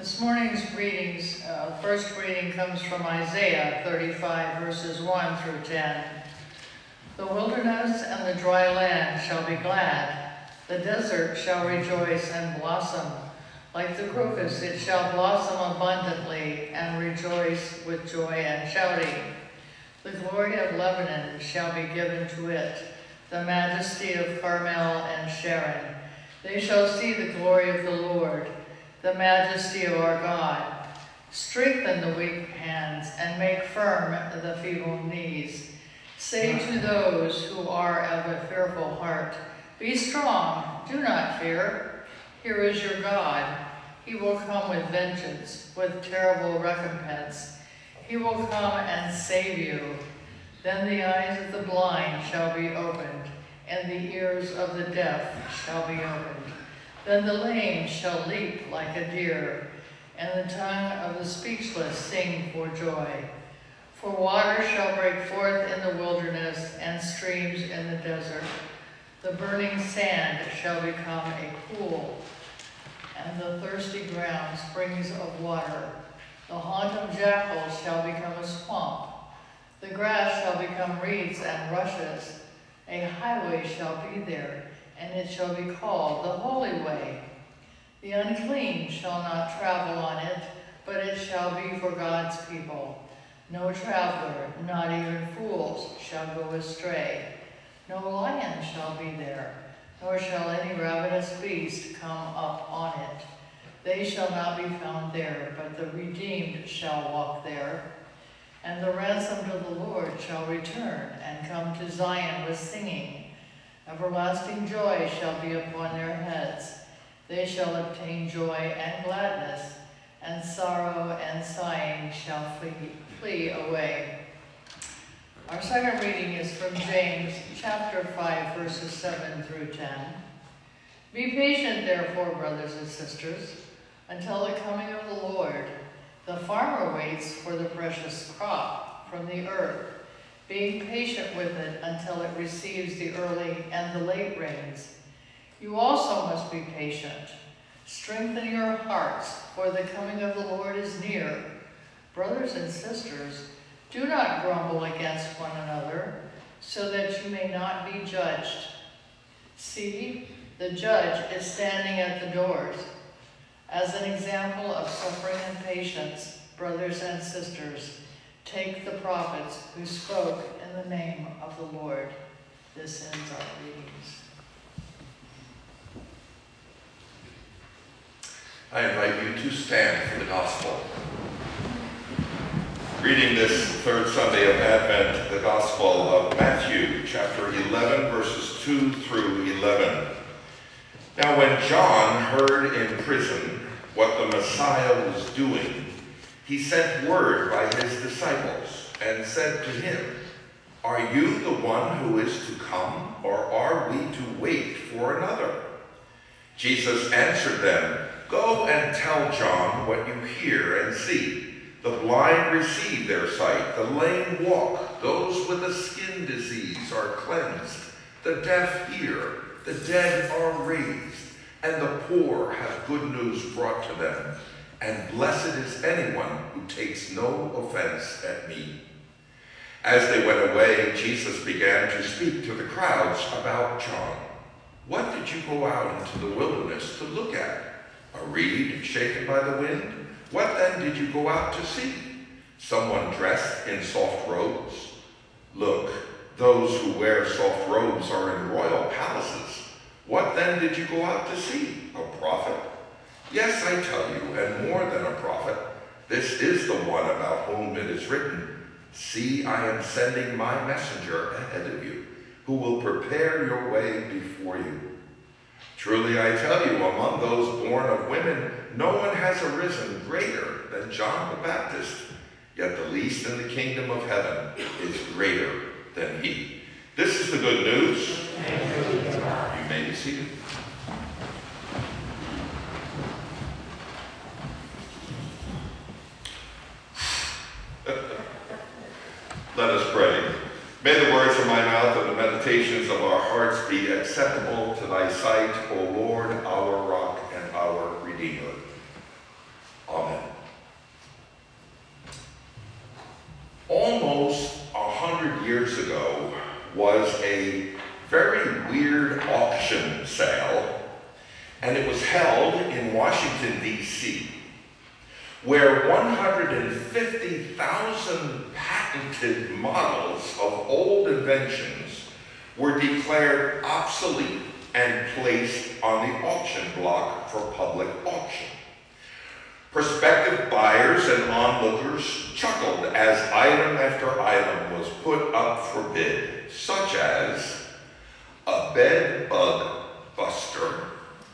This morning's readings, first reading comes from Isaiah 35, verses 1 through 10. The wilderness and the dry land shall be glad. The desert shall rejoice and blossom. Like the crocus, it shall blossom abundantly and rejoice with joy and shouting. The glory of Lebanon shall be given to it, the majesty of Carmel and Sharon. They shall see the glory of the Lord, the majesty of our God. Strengthen the weak hands and make firm the feeble knees. Say to those who are of a fearful heart, be strong, do not fear. Here is your God. He will come with vengeance, with terrible recompense. He will come and save you. Then the eyes of the blind shall be opened, and the ears of the deaf shall be opened. Then the lame shall leap like a deer, and the tongue of the speechless sing for joy. For water shall break forth in the wilderness and streams in the desert. The burning sand shall become a pool, and the thirsty ground springs of water. The haunt of jackals shall become a swamp. The grass shall become reeds and rushes. A highway shall be there, and it shall be called the Holy Way. The unclean shall not travel on it, but it shall be for God's people. No traveler, not even fools, shall go astray. No lion shall be there, nor shall any ravenous beast come up on it. They shall not be found there, but the redeemed shall walk there. And the ransomed of the Lord shall return and come to Zion with singing. Everlasting joy shall be upon their heads. They shall obtain joy and gladness, and sorrow and sighing shall flee away. Our second reading is from James chapter 5, verses 7 through 10. Be patient, therefore, brothers and sisters, until the coming of the Lord. The farmer waits for the precious crop from the earth, being patient with it until it receives the early and the late rains. You also must be patient. Strengthen your hearts, for the coming of the Lord is near. Brothers and sisters, do not grumble against one another, so that you may not be judged. See, the judge is standing at the doors. As an example of suffering and patience, brothers and sisters, take the prophets who spoke in the name of the Lord. This ends our readings. I invite you to stand for the gospel. Reading this third Sunday of Advent, the Gospel of Matthew, chapter 11, verses 2 through 11. Now when John heard in prison what the Messiah was doing, he sent word by his disciples and said to him, "Are you the one who is to come, or are we to wait for another?" Jesus answered them, "Go and tell John what you hear and see. The blind receive their sight, the lame walk, those with a skin disease are cleansed, the deaf hear, the dead are raised, and the poor have good news brought to them. And blessed is anyone who takes no offense at me." As they went away, Jesus began to speak to the crowds about John. "What did you go out into the wilderness to look at? A reed shaken by the wind? What then did you go out to see? Someone dressed in soft robes? Look, those who wear soft robes are in royal palaces. What then did you go out to see? A prophet? Yes, I tell you, and more than a prophet. This is the one about whom it is written, 'See, I am sending my messenger ahead of you, who will prepare your way before you.' Truly I tell you, among those born of women, no one has arisen greater than John the Baptist. Yet the least in the kingdom of heaven is greater than he." This is the good news. You may be seated. Let us pray. May the words of my mouth and the meditations of our hearts be acceptable to thy sight, O Lord, our rock and our Redeemer. Amen. years ago was a very weird auction sale, and it was held in Washington, D.C., where 150,000 patented models of old inventions were declared obsolete and placed on the auction block for public auction. Prospective buyers and onlookers chuckled as item after item was put up for bid, such as a bed bug buster,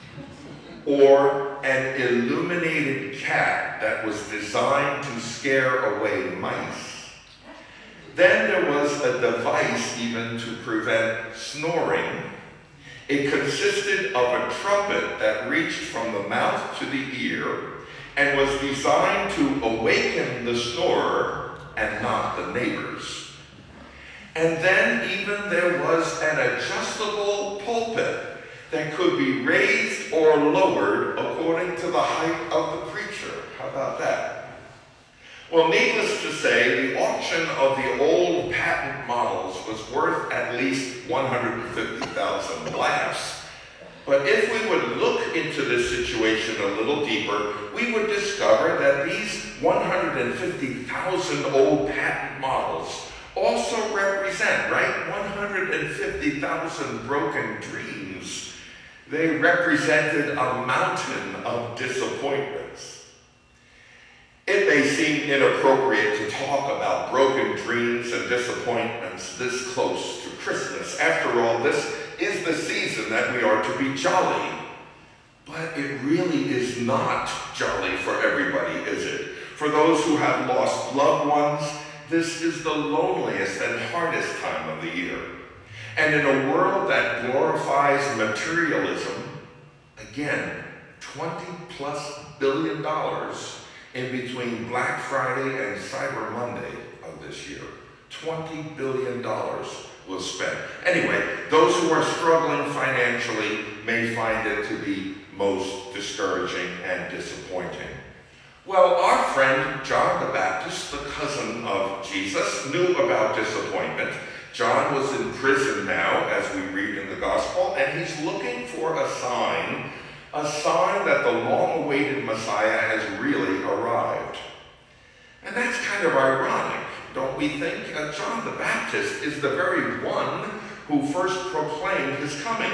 or an illuminated cat that was designed to scare away mice. Then there was a device even to prevent snoring. It consisted of a trumpet that reached from the mouth to the ear and was designed to awaken the snorer and not the neighbors. And then even there was an adjustable pulpit that could be raised or lowered according to the height of the preacher. How about that? Well, needless to say, the auction of the old patent models was worth at least 150,000 laughs. But if we would look into this situation a little deeper, we would discover that these 150,000 old patent models also represent, right, 150,000 broken dreams. They represented a mountain of disappointments. It may seem inappropriate to talk about broken dreams and disappointments this close to Christmas. After all, this is the season that we are to be jolly. But it really is not jolly for everybody, is it? For those who have lost loved ones, this is the loneliest and hardest time of the year. And in a world that glorifies materialism, again, $20+ billion in between Black Friday and Cyber Monday of this year. $20 billion was spent. Anyway, those who are struggling financially may find it to be most discouraging and disappointing. Well, our friend John the Baptist, the cousin of Jesus, knew about disappointment. John was in prison now, as we read in the gospel, and he's looking for a sign that the long-awaited Messiah has really arrived. And that's kind of ironic, don't we think? John the Baptist is the very one who first proclaimed his coming.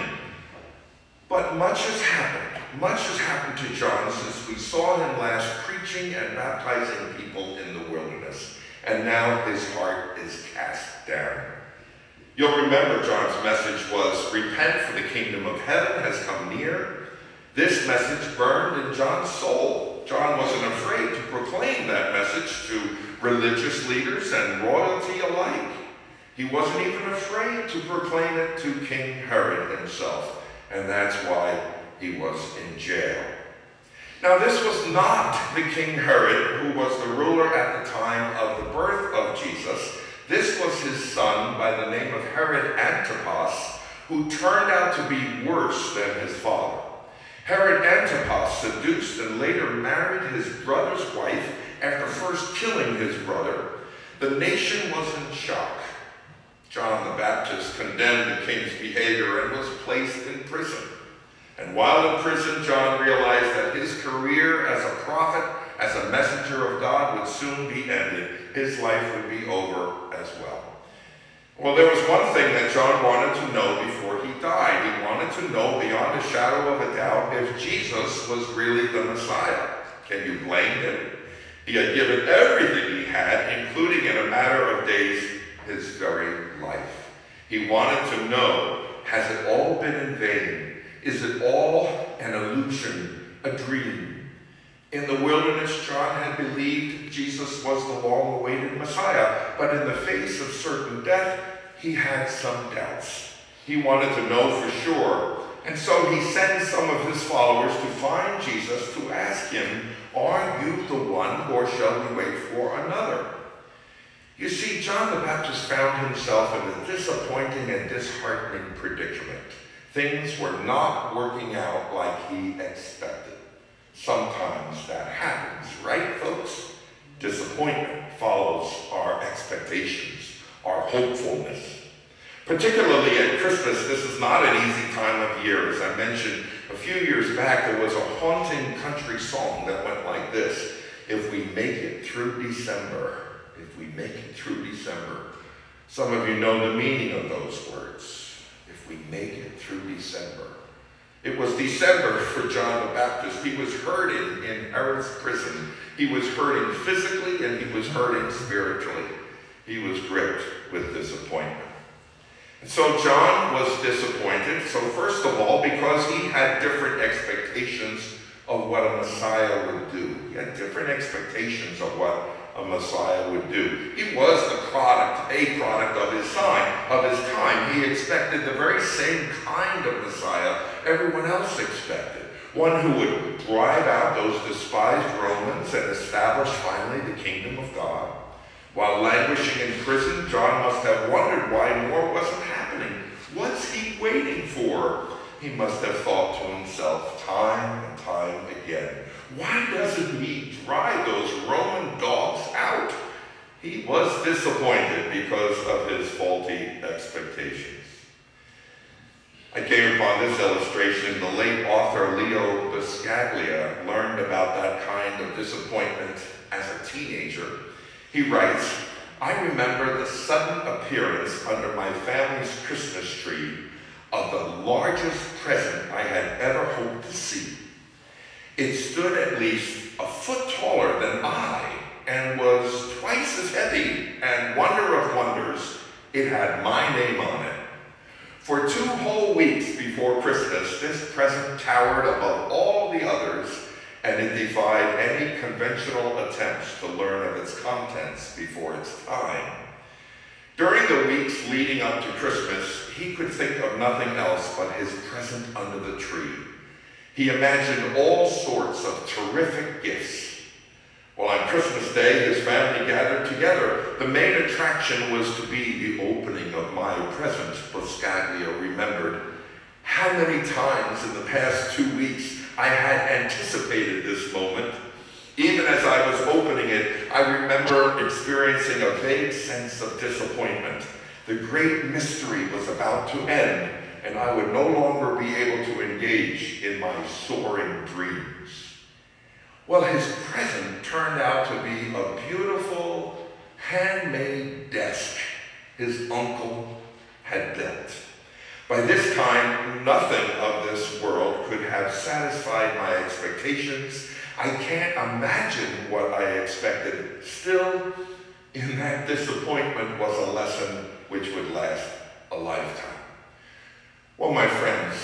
But much has happened. Much has happened to John since we saw him last preaching and baptizing people in the wilderness. And now his heart is cast down. You'll remember John's message was, "Repent, for the kingdom of heaven has come near." This message burned in John's soul. John wasn't afraid to proclaim that message to religious leaders and royalty alike. He wasn't even afraid to proclaim it to King Herod himself, and that's why he was in jail. Now, this was not the King Herod who was the ruler at the time of the birth of Jesus. This was his son by the name of Herod Antipas, who turned out to be worse than his father. Herod Antipas seduced and later married his brother's wife after first killing his brother. The nation was in shock. John the Baptist condemned the king's behavior and was placed in prison. And while in prison, John realized that his career as a prophet, as a messenger of God, would soon be ended. His life would be over as well. Well, there was one thing that John wanted to know before he died. He wanted to know beyond a shadow of a doubt if Jesus was really the Messiah. Can you blame him? He had given everything he had, including in a matter of days, his very life. He wanted to know, has it all been in vain? Is it all an illusion, a dream? In the wilderness, John had believed Jesus was the long-awaited Messiah, but in the face of certain death, he had some doubts. He wanted to know for sure, and so he sent some of his followers to find Jesus to ask him, "Are you the one, or shall we wait for another?" You see, John the Baptist found himself in a disappointing and disheartening predicament. Things were not working out like he expected. Sometimes that happens, right, folks? Disappointment follows our expectations. Our hopefulness. Particularly at Christmas, this is not an easy time of year. As I mentioned a few years back, there was a haunting country song that went like this: if we make it through December, if we make it through December. Some of you know the meaning of those words. If we make it through December. It was December for John the Baptist. He was hurting in Herod's prison. He was hurting physically and he was hurting spiritually. He was gripped with disappointment. And so John was disappointed. So first of all, because he had different expectations of what a Messiah would do. He had different expectations of what a Messiah would do. He was a product of his time. He expected the very same kind of Messiah everyone else expected. One who would drive out those despised Romans and establish finally the kingdom of God. While languishing in prison, John must have wondered why more wasn't happening. What's he waiting for? He must have thought to himself time and time again, why doesn't he drive those Roman dogs out? He was disappointed because of his faulty expectations. I came upon this illustration. The late author Leo Buscaglia learned about that kind of disappointment as a teenager. He writes, I remember the sudden appearance under my family's Christmas tree of the largest present I had ever hoped to see. It stood at least a foot taller than I and was twice as heavy, and wonder of wonders, it had my name on it. For 2 whole weeks before Christmas, this present towered above all the others, and it defied any conventional attempts to learn of its contents before its time. During the weeks leading up to Christmas, he could think of nothing else but his present under the tree. He imagined all sorts of terrific gifts. Well, on Christmas Day, his family gathered together. The main attraction was to be the opening of my present, Buscaglia remembered. How many times in the past 2 weeks I had anticipated this moment. Even as I was opening it, I remember experiencing a vague sense of disappointment. The great mystery was about to end, and I would no longer be able to engage in my soaring dreams. Well, his present turned out to be a beautiful, handmade desk his uncle had built. By this time, nothing of this world could have satisfied my expectations. I can't imagine what I expected. Still, in that disappointment was a lesson which would last a lifetime. Well, my friends,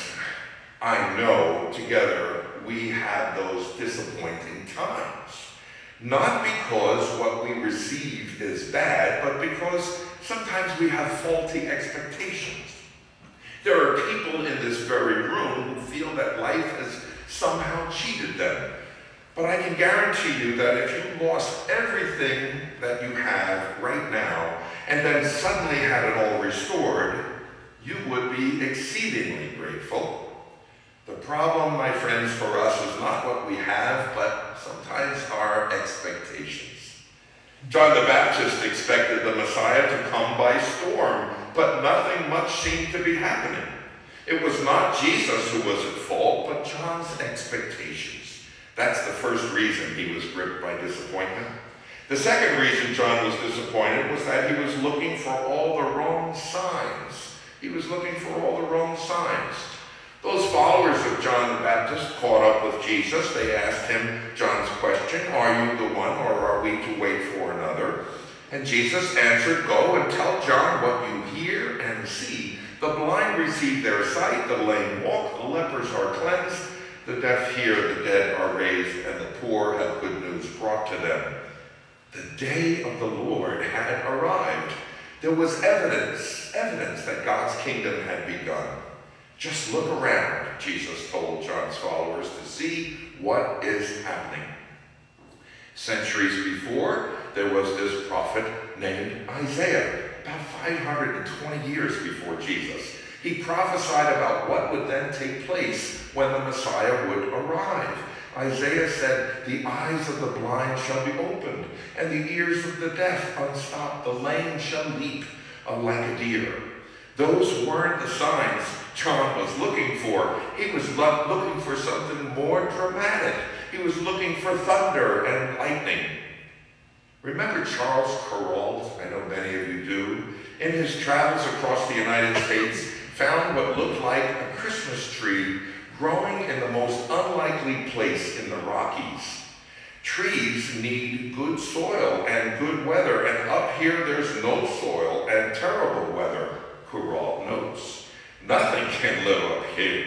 I know together we have those disappointing times. Not because what we receive is bad, but because sometimes we have faulty expectations. There are people in this very room who feel that life has somehow cheated them. But I can guarantee you that if you lost everything that you have right now and then suddenly had it all restored, you would be exceedingly grateful. The problem, my friends, for us is not what we have, but sometimes our expectations. John the Baptist expected the Messiah to come by storm, but nothing much seemed to be happening. It was not Jesus who was at fault, but John's expectations. That's the first reason he was gripped by disappointment. The second reason John was disappointed was that he was looking for all the wrong signs. He was looking for all the wrong signs. Those followers of John the Baptist caught up with Jesus. They asked him John's question, are you the one, or are we to wait for another? And Jesus answered, go and tell John what you hear and see. The blind receive their sight, the lame walk, the lepers are cleansed, the deaf hear, the dead are raised, and the poor have good news brought to them. The day of the Lord had arrived. There was evidence that God's kingdom had begun. Just look around, Jesus told John's followers, to see what is happening. Centuries before, there was this prophet named Isaiah, about 520 years before Jesus. He prophesied about what would then take place when the Messiah would arrive. Isaiah said, the eyes of the blind shall be opened, and the ears of the deaf unstopped. The lame shall leap. like a deer. Those weren't the signs John was looking for. He was looking for something more dramatic. He was looking for thunder and lightning. Remember Charles Kuralt? I know many of you do. In his travels across the United States, found what looked like a Christmas tree growing in the most unlikely place in the Rockies. Trees need good soil and good weather, and up here there's no soil and terrible weather, Kuralt notes. Nothing can live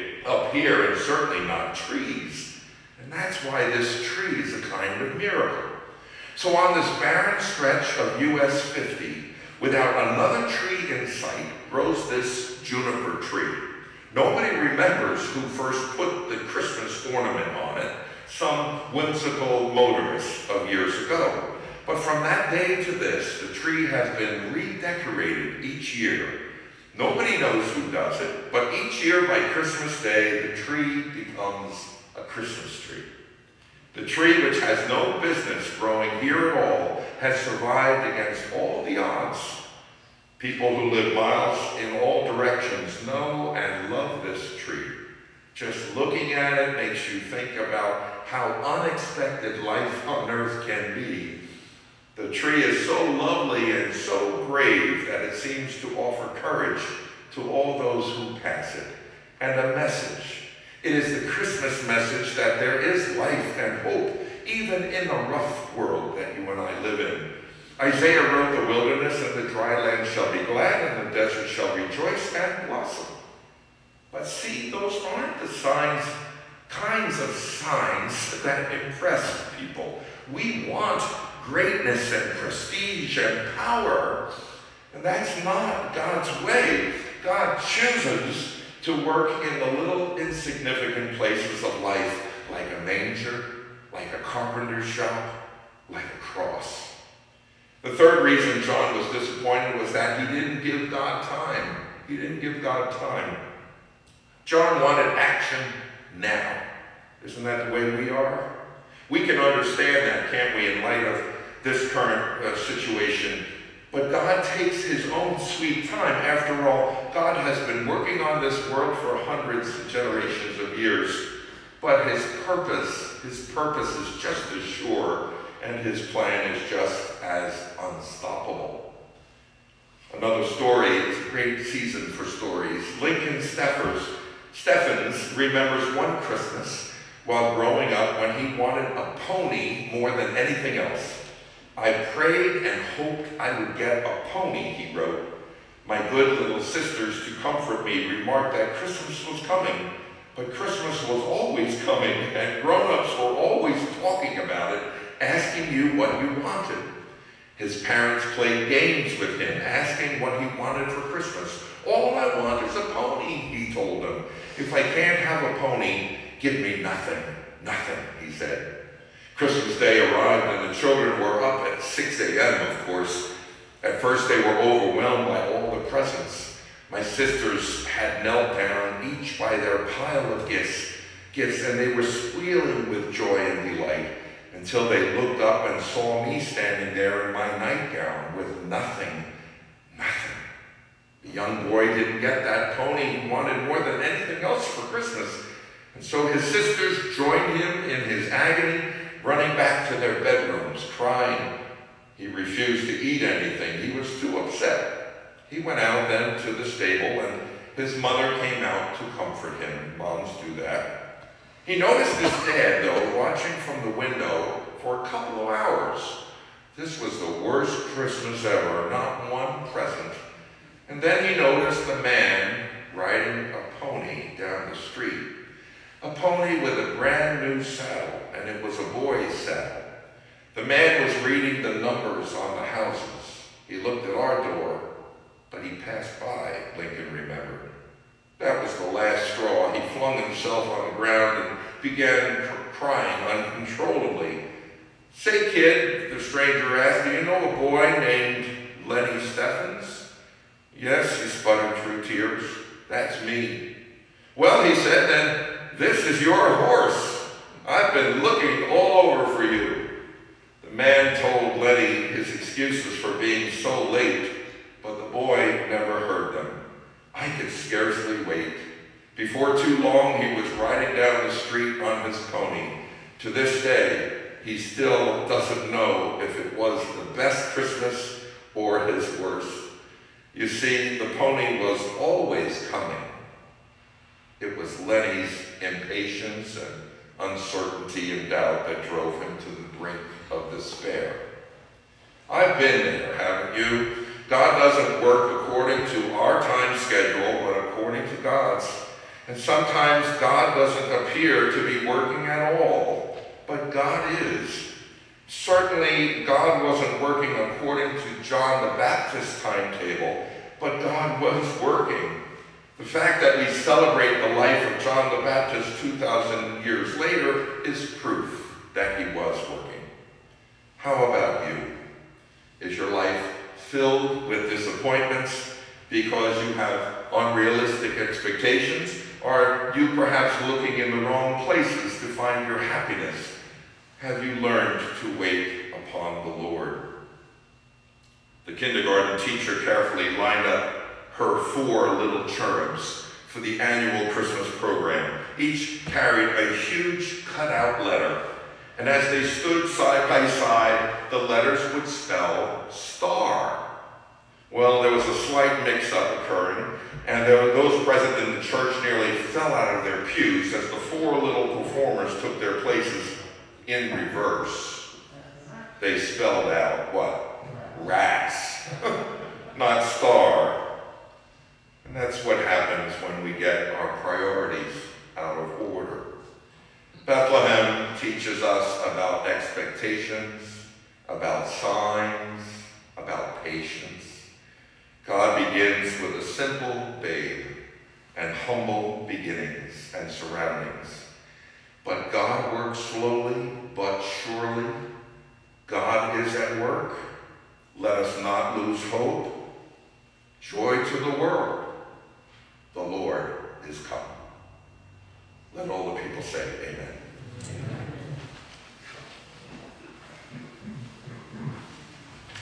up here, and certainly not trees. And that's why this tree is a kind of miracle. So on this barren stretch of US 50, without another tree in sight, grows this juniper tree. Nobody remembers who first put the Christmas ornament on it, some whimsical motorist of years ago. But from that day to this, the tree has been redecorated each year. Nobody knows who does it, but each year by Christmas Day, the tree becomes a Christmas tree. The tree, which has no business growing here at all, has survived against all the odds. People who live miles in all directions know and love this tree. Just looking at it makes you think about how unexpected life on earth can be. The tree is so lovely and so brave that it seems to offer courage to all those who pass it, and a message. It is the Christmas message that there is life and hope, even in the rough world that you and I live in. Isaiah wrote, "The wilderness and the dry land shall be glad, and the desert shall rejoice and blossom." But see, those aren't the kinds of signs that impress people. We want greatness and prestige and power, and that's not God's way. God chooses to work in the little insignificant places of life, like a manger, like a carpenter's shop, like a cross. The third reason John was disappointed was that he didn't give God time. He didn't give God time. John wanted action now. Isn't that the way we are? We can understand that, can't we, in light of this current situation? But God takes his own sweet time. After all, God has been working on this world for hundreds of generations of years. But his purpose is just as sure, and his plan is just as unstoppable. Another story, it's a great season for stories. Lincoln Steffens remembers one Christmas while growing up when he wanted a pony more than anything else. "I prayed and hoped I would get a pony," he wrote. "My good little sisters, to comfort me, remarked that Christmas was coming, but Christmas was always coming, and grown-ups were always talking about it, asking you what you wanted." His parents played games with him, asking what he wanted for Christmas. "All I want is a pony," he told them. "If I can't have a pony, give me nothing, nothing," he said. Christmas Day arrived, and the children were up at 6 a.m., of course. At first, they were overwhelmed by all the presents. My sisters had knelt down, each by their pile of gifts, and they were squealing with joy and delight until they looked up and saw me standing there in my nightgown with nothing. The young boy didn't get that pony he wanted more than anything else for Christmas, and so his sisters joined him in his agony, running back to their bedrooms, crying. He refused to eat anything. He was too upset. He went out then to the stable, and his mother came out to comfort him. Moms do that. He noticed his dad, though, watching from the window for a couple of hours. This was the worst Christmas ever, not one present. And then he noticed the man riding a pony down the street. A pony with a brand new saddle, and it was a boy's saddle. The man was reading the numbers on the houses. He looked at our door, but he passed by, Lincoln remembered. That was the last straw. He flung himself on the ground and began crying uncontrollably. "Say, kid," the stranger asked, "do you know a boy named Lenny Steffens?" "Yes," he sputtered through tears. "That's me." "Well," he said, "then this is your horse. I've been looking all over for you." The man told Lenny his excuses for being so late, but the boy To this day, he still doesn't know if it was the best Christmas or his worst. You see, the pony was always coming. It was Lenny's impatience and uncertainty and doubt that drove him to the brink of despair. I've been there, haven't you? God doesn't work according to our time schedule, but according to God's. And sometimes God doesn't appear to be working at all, but God is. Certainly, God wasn't working according to John the Baptist's timetable, but God was working. The fact that we celebrate the life of John the Baptist 2,000 years later is proof that he was working. How about you? Is your life filled with disappointments because you have unrealistic expectations? Or are you perhaps looking in the wrong places to find your happiness? Have you learned to wait upon the Lord? The kindergarten teacher carefully lined up her 4 little cherubs for the annual Christmas program. Each carried a huge cutout letter, and as they stood side by side, the letters would spell star. Well, there was a slight mix-up occurring, and those present in the church nearly fell out of their pews as the 4 little performers took their places in reverse. They spelled out what? Rats, not star. And that's what happens when we get our priorities out of order. Bethlehem teaches us about expectations, about signs, about patience. God begins with a simple babe and humble beginnings and surroundings. But God works slowly but surely. God is at work. Let us not lose hope. Joy to the world. The Lord is come. Let all the people say amen. Amen.